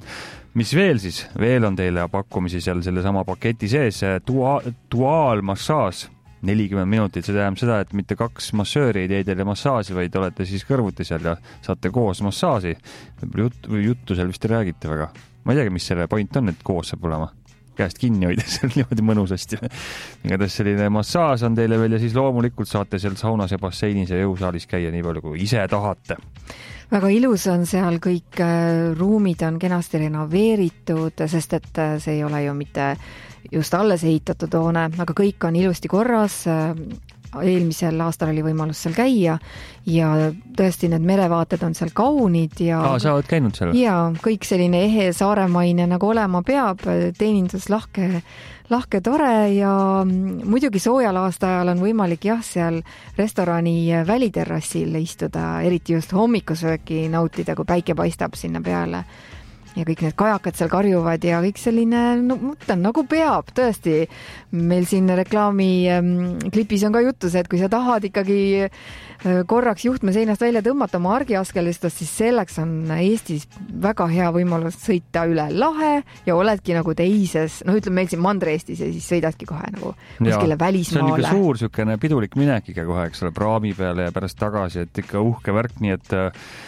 Mis veel siis? Veel on teile pakkumisi seal selle sama paketi sees tua, duaalmassaaž. nelikümmend minutit, see tähendab seda, et mitte kaks massööri ei tee teile massaaži, vaid olete siis kõrvuti seal ja saate koos massaaži. Juttu, juttu seal vist ei räägite väga. Ma ei teagi, mis selle point on, et koos saab olema. Käest kinni hoida seal niimoodi mõnusasti. Igatahes selline massaaž on teile veel ja siis loomulikult saate seal saunas ja basseinis ja jõusaalis käia nii palju, kui ise tahate. Väga ilus on seal, kõik ruumid on kenasti renoveeritud, sest et see ei ole ju mitte just alles ehitatud hoone, aga kõik on ilusti korras. Eelmisel aastal oli võimalus seal käia ja tõesti need merevaated on seal kaunid ja Aa, sa oled käinud seal? Ja kõik selline ehe saaremaine nagu olema peab, teenindus lahke, lahke tore ja muidugi soojal aastaajal on võimalik jah, seal restorani väliterrassil istuda, eriti just hommikusööki nautida, kui päike paistab sinna peale. Ja kõik need kajakad seal karjuvad ja kõik selline, no mõtlen, nagu peab, tõesti. Meil siin reklaami klipis on ka jutus, et kui sa tahad ikkagi korraks juhtme seinast välja tõmmata oma argiaskelistust, siis selleks on Eestis väga hea võimalus sõita üle lahe ja oledki nagu teises, no ütleme meil siin Mandre-Eestis ja siis sõidadki kohe nagu kuskile välismaale. See on ikka suur sükene pidulik minek ikka kohe, eks ole, praami peale ja pärast tagasi, et ikka uhke värk, nii et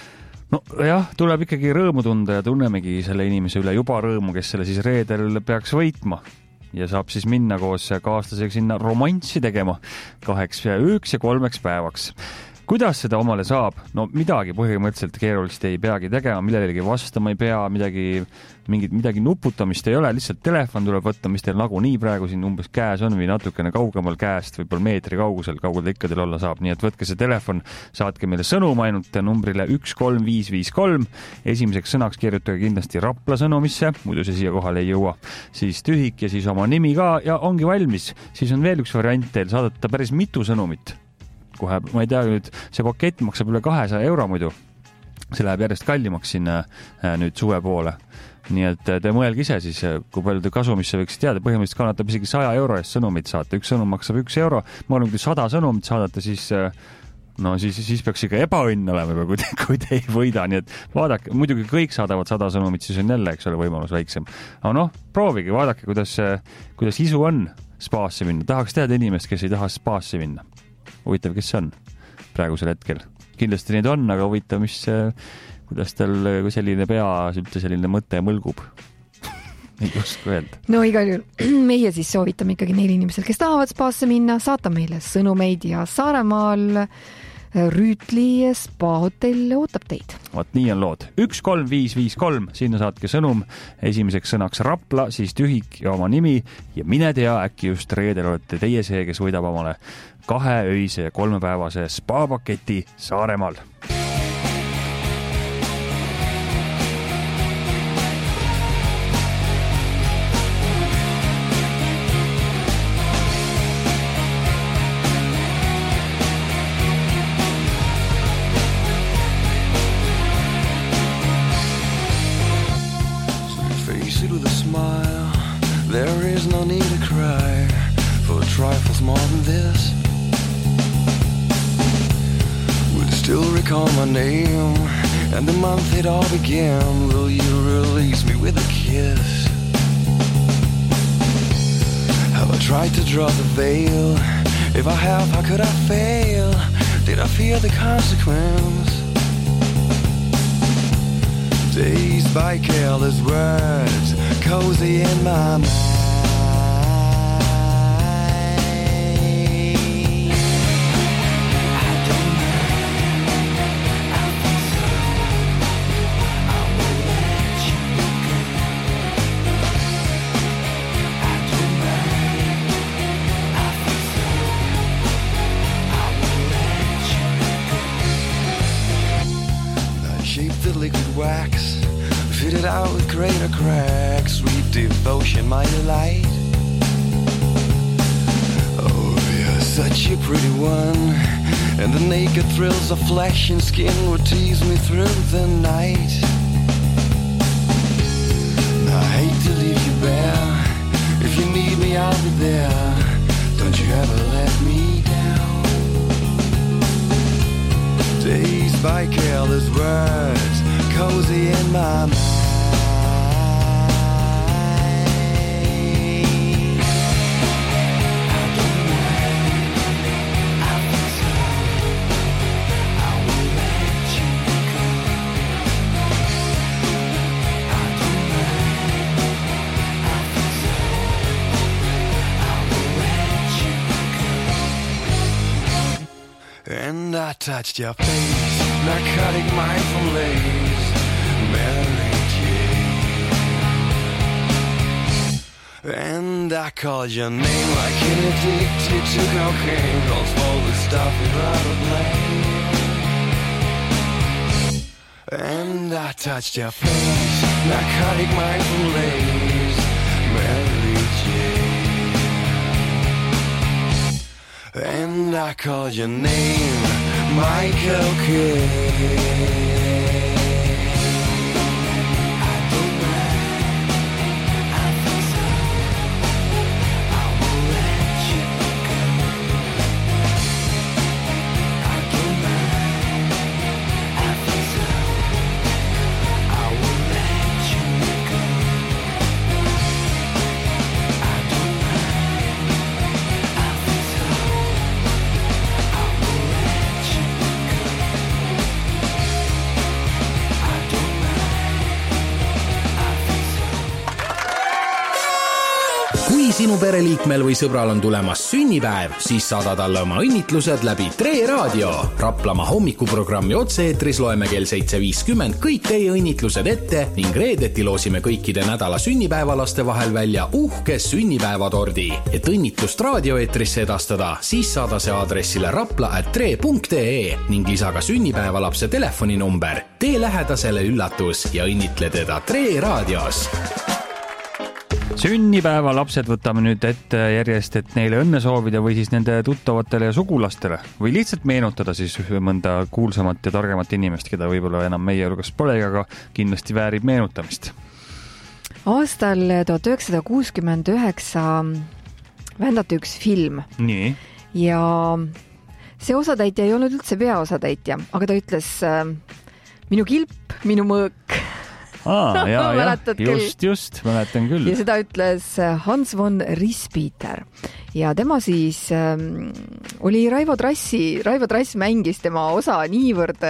no jah, tuleb ikkagi rõõmu tunda ja tunnemegi selle inimese üle juba rõõmu, kes selle siis reedel peaks võitma ja saab siis minna koos kaaslasega sinna romanssi tegema kaheks ööks ja kolmeks päevaks. Kuidas seda omale saab? No midagi põhimõtteliselt keerulist ei peagi tegema, millelegi vastama ei pea, midagi, mingit, midagi nuputamist ei ole, lihtsalt telefon tuleb võtta, mis teil nagu nii praegu siin umbes käes on või natukene kaugemal käest, võib-olla meetri kaugusel, kaugel ta ikka teil olla saab. Nii et võtke see telefon, saatke meile sõnum ainult numbrile üks kolm viis viis kolm. Esimeseks sõnaks kirjutage kindlasti Rapla sõnumisse, muidu see siia kohale ei jõua. Siis tühik ja siis oma nimi ka ja ongi valmis. Siis on veel üks variant teil saadata päris mitu sõnumit. Kohe, ma ei tea, nüüd see pakett maksab üle kahesaja euro muidu. See läheb järjest kallimaks sinna nüüd suve poole. Nii et te mõelge ise siis, kui palju te kasumisse võiks teada. Põhimõtteliselt kannatab isegi saja euro eest sõnumit saata. Üks sõnum maksab üks euro. Ma olen, kui sada sõnumit saadate, siis, no, siis, siis peaks ikka ebaõnn olema, kui te, kui te ei võida. Nii et vaadake, muidugi kõik saadavad sada sõnumit, siis on jälle, eks ole, võimalus väiksem. Aga noh, proovige, vaadake, kuidas, kuidas isu on spaasse minna. Tahaks teada inimest, kes ei taha spaasse minna. Huvitav, kes see on praegusel hetkel. Kindlasti neid on, aga huvitav, mis, kuidas tal selline pea, selline mõte mõlgub. Ei oska öelda. No igal juhul meie siis soovitame ikkagi neil inimesel, kes tahavad spaasse minna, saata meile sõnumeid ja Saaremaal Rüütli spa hotell ootab teid. Vaat nii on lood. üks kolm viis viis kolm, sinna saatke sõnum. Esimeseks sõnaks Rapla, siis tühik ja oma nimi. Ja mine tea, äkki just reedel olete teie see, kes võidab omale kahe öise ja kolmepäevase spa paketi Saaremaal. There is no need to cry for trifles more than this. Will still recall my name and the month it all began. Will you release me with a kiss? Have I tried to draw the veil? If I have, how could I fail? Did I fear the consequence? Dazed by careless words, cozy in my mind. heart with greater cracks. Sweet devotion, my delight. Oh, you're such a pretty one, and the naked thrills of flesh and skin would tease me through the night. I hate to leave you bare. If you need me, I'll be there. Don't you ever let me down. Dazed by careless words, cozy in my mind. And I touched your face, narcotic mind from lace, Mary Jane. And I called your name like an addicted to cocaine, calls for the stuff without a blame. And I touched your face, narcotic mind from lace, Mary Jane. And I called your name, Michael Kidd. Sinu pereliikmel või sõbral on tulemas sünnipäev, siis saada talle oma õnnitlused läbi Tre Raadio. Raplamaa hommikuprogrammi otse-eetris loeme kell seitse viiskümmend kõik teie õnnitlused ette ning reedeti loosime kõikide nädala sünnipäevalaste vahel välja uhke sünnipäevatordi. Et õnnitlust raadioeetrisse edastada, siis saada see aadressile rapla at tre punkt ee ning lisa ka sünnipäevalapse telefoninumber. Tee lähedasele üllatus ja õnnitle teda Tre Raadios. Sünnipäeva lapsed võtame nüüd ette järjest, et neile õnne soovida või siis nende tuttavatele ja sugulastele või lihtsalt meenutada siis mõnda kuulsamat ja targemat inimest, keda võib-olla enam meie hulgas pole, aga kindlasti väärib meenutamist. Aastal tuhat üheksasada kuuskümmend üheksa vändati üks film. Nii. Ja see osatäitja ei olnud üldse peaosatäitja, aga ta ütles minu kilp, minu mõõk. Aa, ja, ja, just, just, mäletan küll. Ja seda ütles Hans von Rispiter. Ja tema siis ähm, oli Raivo Trassi, Raivo Trass mängis tema osa niivõrd,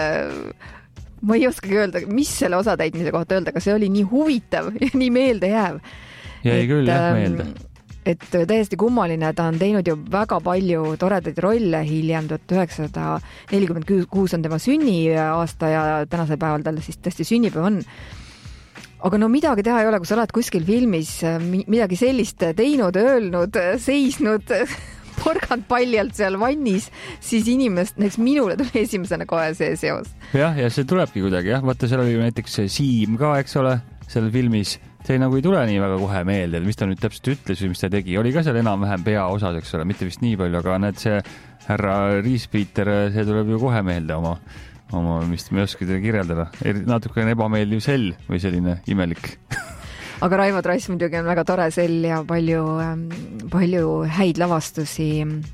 ma ei oskagi öelda, mis selle osa täitmise kohta öelda, aga see oli nii huvitav ja nii meeldejääv. Jäi küll, jah, meelde. Et täiesti kummaline, ta on teinud ju väga palju toredaid rolle hiljem, tuhat üheksasada nelikümmend kuus on tema sünniaasta ja tänasel päeval tal siis tõesti sünnipäev on. Aga no midagi teha ei ole, kui sa oled kuskil filmis midagi sellist teinud, öelnud, seisnud, porgand paljalt seal vannis, siis inimest, näiteks minule tuli esimesena kohe see seos. Jah, ja see tulebki kuidagi, jah. Vaata, seal oli näiteks Siim ka, eks ole, seal filmis. See nagu ei tule nii väga kohe meelde, mis ta nüüd täpselt ütles või mis ta tegi. Oli ka seal enam-vähem peaosas, eks ole, mitte vist nii palju, aga näed, see härra Riispeter, see tuleb ju kohe meelde oma oma, mis me ei oska teile kirjeldada. Natuke ebameeldiv sell või selline imelik. Aga Raivo Trass muidugi on väga tore sell ja palju, palju häid lavastusi,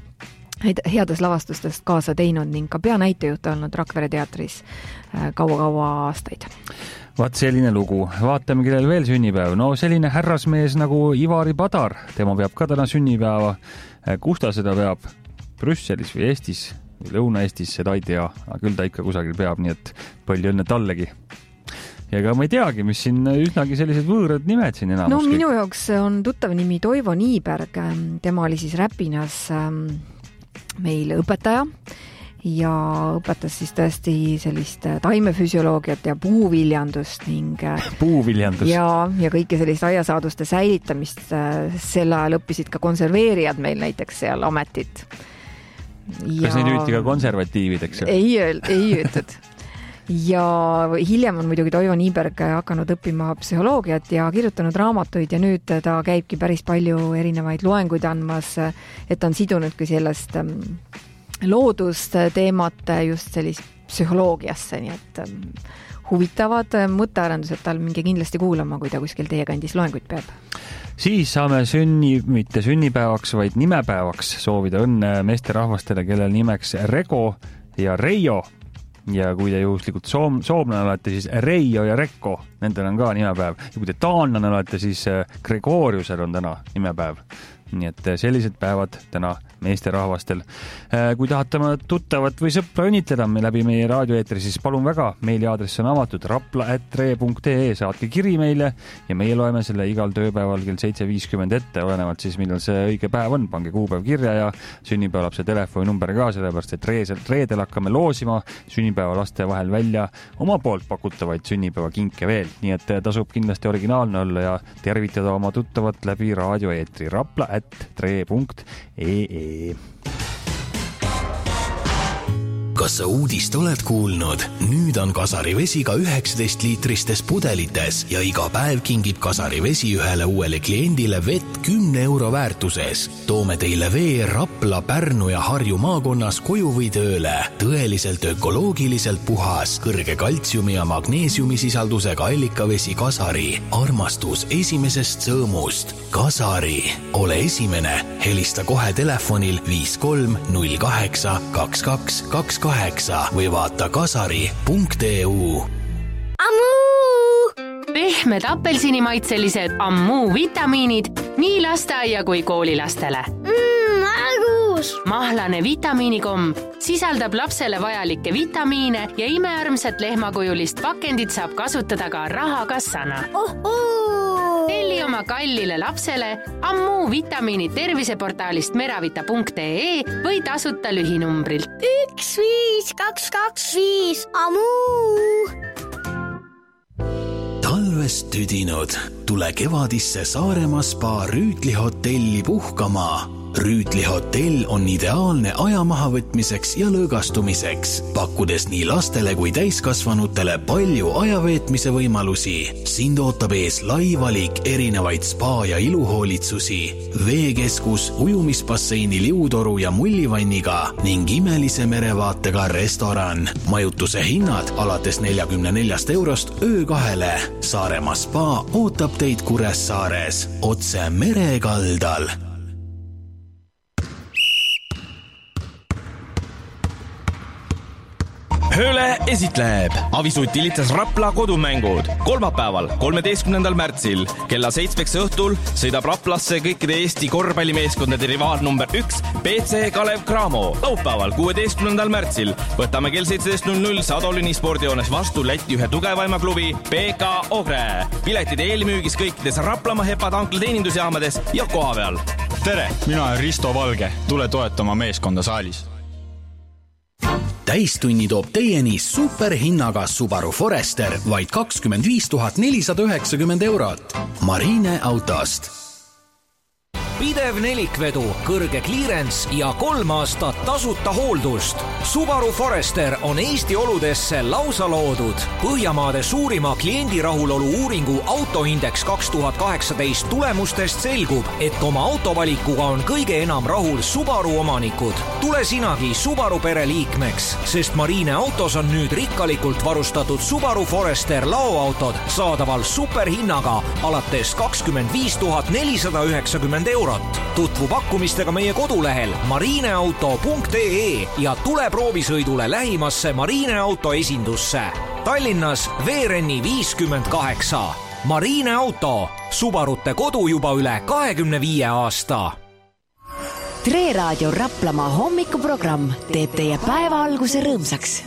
heades lavastustest kaasa teinud ning ka peanäitejuht olnud Rakvere teatris kaua-kaua aastaid. Vaat selline lugu. Vaatame, kellel veel sünnipäev. No selline härrasmees nagu Ivari Padar. Tema peab ka täna sünnipäeva. Kus ta seda peab? Brüsselis või Eestis? Lõuna-Eestis, seda ei tea, aga küll ta ikka kusagil peab, nii et palju õnne tallegi. Ja ega ma ei teagi, mis siin üsnagi sellised võõrad nimed siin enamus. No minu jaoks on tuttav nimi Toivo Niiberg, tema oli siis Räpinas meil õpetaja ja õpetas siis tõesti sellist taimefüsioloogiat ja puuviljandust ning puuviljandust. Ja, ja kõike sellist aiasaaduste säilitamist. Sel ajal õppisid ka konserveerijad meil näiteks seal ametit. Kas ja... neid hüüti ka konservatiivideks? Ei, ei hüütud. ja hiljem on muidugi Toivo Niiberg hakanud õppima psühholoogiat ja kirjutanud raamatuid ja nüüd ta käibki päris palju erinevaid loenguid andmas, et on sidunudki sellest loodusteemat just sellist psühholoogiasse, nii et huvitavad mõttearendused, tal minge kindlasti kuulama, kui ta kuskil teie kandis loenguid peab. Siis saame sünni, mitte sünnipäevaks, vaid nimepäevaks soovida õnne meesterahvastele, kellel nimeks Rego ja Reijo. Ja kui te juhuslikult soom, soomlane olete, siis Reijo ja Rekko, nendel on ka nimepäev. Ja kui te taanlane olete, siis Gregoriusel on täna nimepäev. Nii et sellised päevad täna meesterahvastel. Kui tahate tuttavat või sõpra õnnitleda läbi meie raadioeetri, siis palun väga, meiliaadress on avatud rapla at tre punkt ee, saatke kiri meile ja meie loeme selle igal tööpäeval kell seitse viiskümmend ette, olenevalt siis millal see õige päev on, pange kuupäev kirja ja sünnipäevalapse telefoninumber ka, sellepärast et reedel, reedel hakkame loosima sünnipäevalaste vahel välja oma poolt pakutavaid sünnipäevakinke veel, nii et tasub kindlasti originaalne olla ja tervitada oma tuttavat läbi raadioeetri rapla at tre punkt ee. Kas sa uudist oled kuulnud? Nüüd on Kasari vesi ka üheksateist liitristes pudelites ja iga päev kingib Kasari vesi ühele uuele kliendile vett kümne euro väärtuses. Toome teile vee Rapla, Pärnu ja Harju maakonnas koju või tööle. Tõeliselt ökoloogiliselt puhas, kõrge kaltsiumi ja magneesiumi sisaldusega allikavesi Kasari. Armastus esimesest sõõmust. Kasari. Ole esimene. Helista kohe telefonil viis kolm null kaheksa kaks kaks kaks kaheksa või vaata kasari punkt ee u. Ammuu! Pehmed apelsinimaitselised Ammuu vitamiinid nii lasteaia kui koolilastele. Mmm, argus! Mahlane vitamiinikom sisaldab lapsele vajalikke vitamiine ja imearmsat lehmakujulist pakendit saab kasutada ka rahakassana. Oh, oh! Telli oma kallile lapsele Ammuu vitamiinid terviseportaalist meravita punkt ee või tasuta lühinumbrilt. üks viis kaks kaks viis Ammuu! Talvest tüdinud, tule kevadisse Saaremaa spa Rüütli hotelli puhkama. Rüütli hotell on ideaalne aja mahavõtmiseks ja lõõgastumiseks, pakkudes nii lastele kui täiskasvanutele palju ajaveetmise võimalusi. Sind ootab ees lai valik erinevaid spa ja iluhoolitsusi, veekeskus, ujumisbasseini liutoru ja mullivanniga ning imelise merevaatega restoran. Majutuse hinnad alates neljakümne neljast eurost öö kahele. Saaremaa spa ootab teid Kuressaares, otse merekaldal. Hööle esitleb Avisuti lihtsas Rapla kodumängud. Kolmapäeval, kolmeteistkümnendal märtsil kella seitsmeks õhtul sõidab Raplasse kõikide Eesti korvpallimeeskondade rivaal number üks B C Kalev Cramo. Laupäeval, kuueteistkümnendal märtsil võtame kell seitseteist null null Sadolini spordijoones vastu Läti ühe tugevaima klubi B K Ogre. Piletid eelmüügis kõikides Raplamaa Hepa tankla teenindusjaamades ja koha peal. Tere, mina olen Risto Valge. Tule toetama meeskonda saalis. Täistunni toob teieni superhinnaga Subaru Forester vaid kakskümmend viis tuhat nelisada üheksakümmend eurot. Marine autost. Pidev nelikvedu, kõrge clearance ja kolm aastat tasuta hooldust. Subaru Forester on Eesti oludesse lausa loodud. Põhjamaade suurima kliendi rahulolu uuringu Autoindex kaks tuhat kaheksateist tulemustest selgub, et oma autovalikuga on kõige enam rahul Subaru omanikud. Tule sinagi Subaru pereliikmeks, sest Marine autos on nüüd rikkalikult varustatud Subaru Forester laoautod saadaval superhinnaga alates kakskümmend viis tuhat nelisada üheksakümmend eurot. Tutvu pakkumistega meie kodulehel marineauto punkt ee ja tule proovisõidule lähimasse Marine auto esindusse. Tallinnas Veerenni viiskümmend kaheksa. Marine auto, Subarute kodu juba üle kahekümne viie aasta. Tre Raadio Raplamaa hommikuprogramm teeb teie päeva alguse rõõmsaks.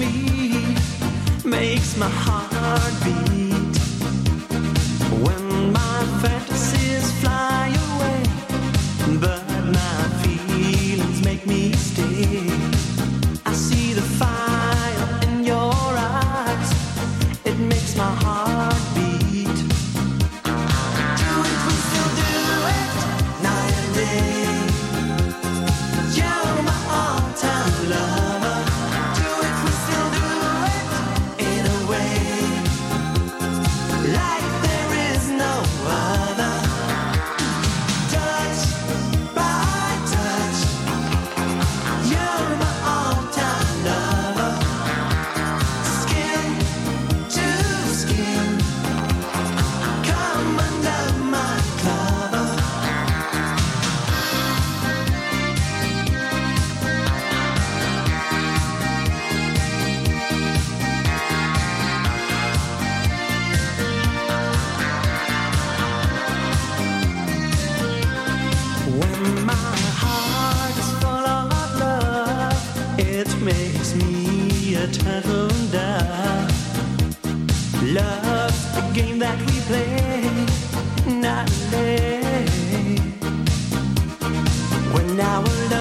My heart beat when When our